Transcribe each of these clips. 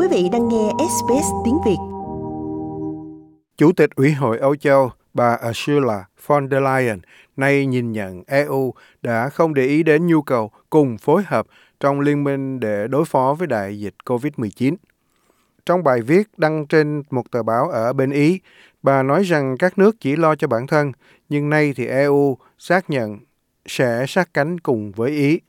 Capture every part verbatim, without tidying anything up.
vị đang nghe ét bê ét tiếng Việt. Chủ tịch Ủy hội Âu Châu, bà Ursula von der Leyen, nay nhìn nhận e u đã không để ý đến nhu cầu cùng phối hợp trong liên minh để đối phó với đại dịch covid mười chín. Trong bài viết đăng trên một tờ báo ở bên Ý, bà nói rằng các nước chỉ lo cho bản thân, nhưng nay thì e u xác nhận sẽ sát cánh cùng với Ý.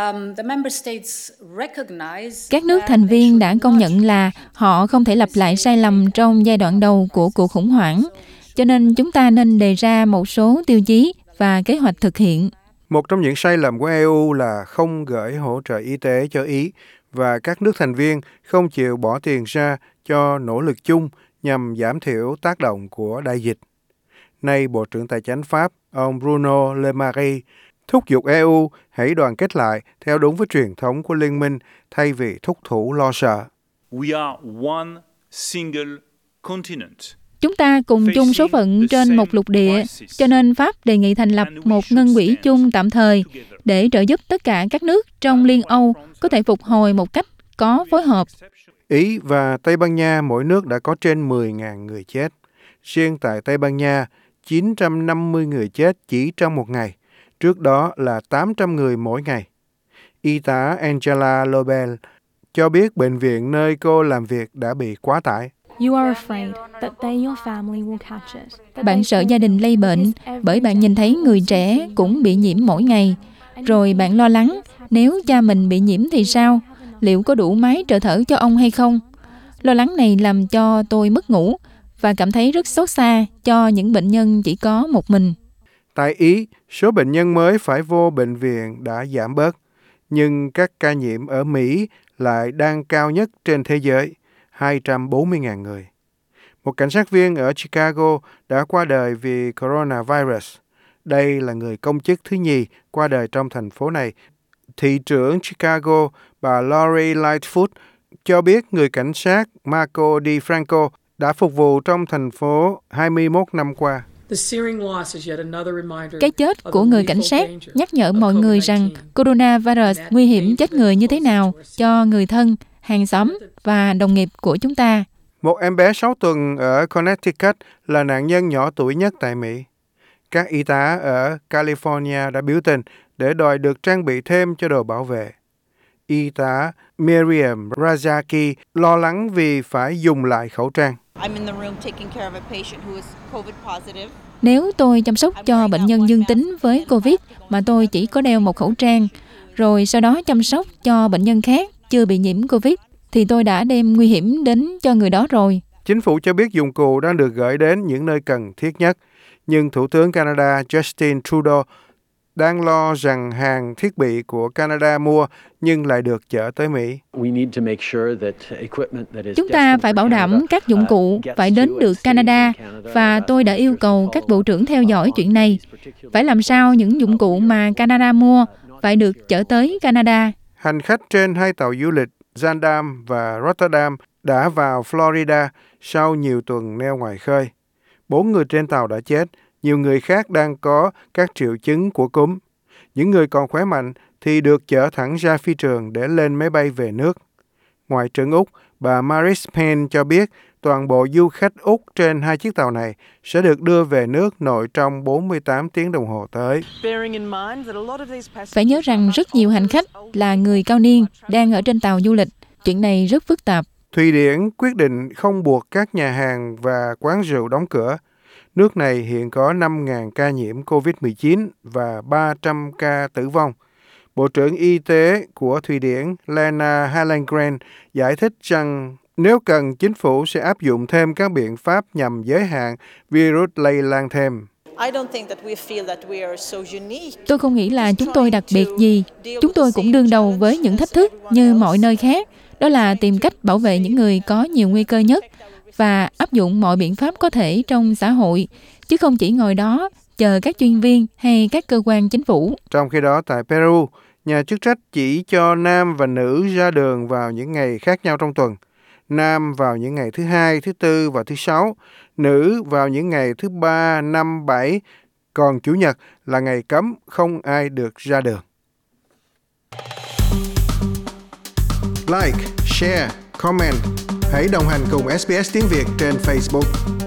Các nước thành viên đã công nhận là họ không thể lặp lại sai lầm trong giai đoạn đầu của cuộc khủng hoảng, cho nên chúng ta nên đề ra một số tiêu chí và kế hoạch thực hiện. Một trong những sai lầm của e u là không gửi hỗ trợ y tế cho Ý và các nước thành viên không chịu bỏ tiền ra cho nỗ lực chung nhằm giảm thiểu tác động của đại dịch. Nay, Bộ trưởng Tài chánh Pháp, ông Bruno Le Maire, thúc giục e u hãy đoàn kết lại theo đúng với truyền thống của liên minh thay vì thúc thủ lo sợ. We are one single continent. Chúng ta cùng chung số phận trên một lục địa, cho nên Pháp đề nghị thành lập một ngân quỹ chung tạm thời để trợ giúp tất cả các nước trong Liên Âu có thể phục hồi một cách có phối hợp. Ý và Tây Ban Nha mỗi nước đã có trên mười nghìn người chết. Riêng tại Tây Ban Nha, chín trăm năm mươi người chết chỉ trong một ngày. Trước đó là tám trăm người mỗi ngày. Y tá Angela Lobel cho biết bệnh viện nơi cô làm việc đã bị quá tải. Bạn sợ gia đình lây bệnh bởi bạn nhìn thấy người trẻ cũng bị nhiễm mỗi ngày. Rồi bạn lo lắng nếu cha mình bị nhiễm thì sao? Liệu có đủ máy trợ thở cho ông hay không? Lo lắng này làm cho tôi mất ngủ và cảm thấy rất xót xa cho những bệnh nhân chỉ có một mình. Tại Ý, số bệnh nhân mới phải vô bệnh viện đã giảm bớt, nhưng các ca nhiễm ở Mỹ lại đang cao nhất trên thế giới, hai trăm bốn mươi nghìn người. Một cảnh sát viên ở Chicago đã qua đời vì coronavirus. Đây là người công chức thứ nhì qua đời trong thành phố này. Thị trưởng Chicago, bà Lori Lightfoot, cho biết người cảnh sát Marco DiFranco đã phục vụ trong thành phố hai mươi mốt năm qua. Cái chết của người cảnh sát nhắc nhở mọi người rằng coronavirus nguy hiểm chết người như thế nào cho người thân, hàng xóm và đồng nghiệp của chúng ta. Một em bé sáu tuần ở Connecticut là nạn nhân nhỏ tuổi nhất tại Mỹ. Các y tá ở California đã biểu tình để đòi được trang bị thêm cho đồ bảo vệ. Y tá Miriam Razaki lo lắng vì phải dùng lại khẩu trang. Nếu tôi chăm sóc cho bệnh nhân dương tính với Covid mà tôi chỉ có đeo một khẩu trang, rồi sau đó chăm sóc cho bệnh nhân khác chưa bị nhiễm Covid, thì tôi đã đem nguy hiểm đến cho người đó rồi. Chính phủ cho biết dụng cụ đang được gửi đến những nơi cần thiết nhất, nhưng Thủ tướng Canada Justin Trudeau đang lo rằng hàng thiết bị của Canada mua nhưng lại được chở tới Mỹ. Chúng ta phải bảo đảm các dụng cụ phải đến được Canada và tôi đã yêu cầu các bộ trưởng theo dõi chuyện này. Phải làm sao những dụng cụ mà Canada mua phải được chở tới Canada. Hành khách trên hai tàu du lịch Zaandam và Rotterdam đã vào Florida sau nhiều tuần neo ngoài khơi. Bốn người trên tàu đã chết. Nhiều người khác đang có các triệu chứng của cúm. Những người còn khỏe mạnh thì được chở thẳng ra phi trường để lên máy bay về nước. Ngoại trưởng Úc, bà Marise Payne cho biết toàn bộ du khách Úc trên hai chiếc tàu này sẽ được đưa về nước nội trong bốn mươi tám tiếng đồng hồ tới. Phải nhớ rằng rất nhiều hành khách là người cao niên đang ở trên tàu du lịch. Chuyện này rất phức tạp. Thụy Điển quyết định không buộc các nhà hàng và quán rượu đóng cửa. Nước này hiện có năm nghìn ca nhiễm covid mười chín và ba trăm ca tử vong. Bộ trưởng Y tế của Thụy Điển Lena Hallengren giải thích rằng nếu cần, chính phủ sẽ áp dụng thêm các biện pháp nhằm giới hạn virus lây lan thêm. Tôi không nghĩ là chúng tôi đặc biệt gì. Chúng tôi cũng đương đầu với những thách thức như mọi nơi khác. Đó là tìm cách bảo vệ những người có nhiều nguy cơ nhất và áp dụng mọi biện pháp có thể trong xã hội, chứ không chỉ ngồi đó chờ các chuyên viên hay các cơ quan chính phủ. Trong khi đó, tại Peru, nhà chức trách chỉ cho nam và nữ ra đường vào những ngày khác nhau trong tuần. Nam vào những ngày thứ hai, thứ tư và thứ sáu, nữ vào những ngày thứ ba, năm, bảy, còn Chủ nhật là ngày cấm, không ai được ra đường. Like, share, comment. Hãy đồng hành cùng ét bê ét Tiếng Việt trên Facebook.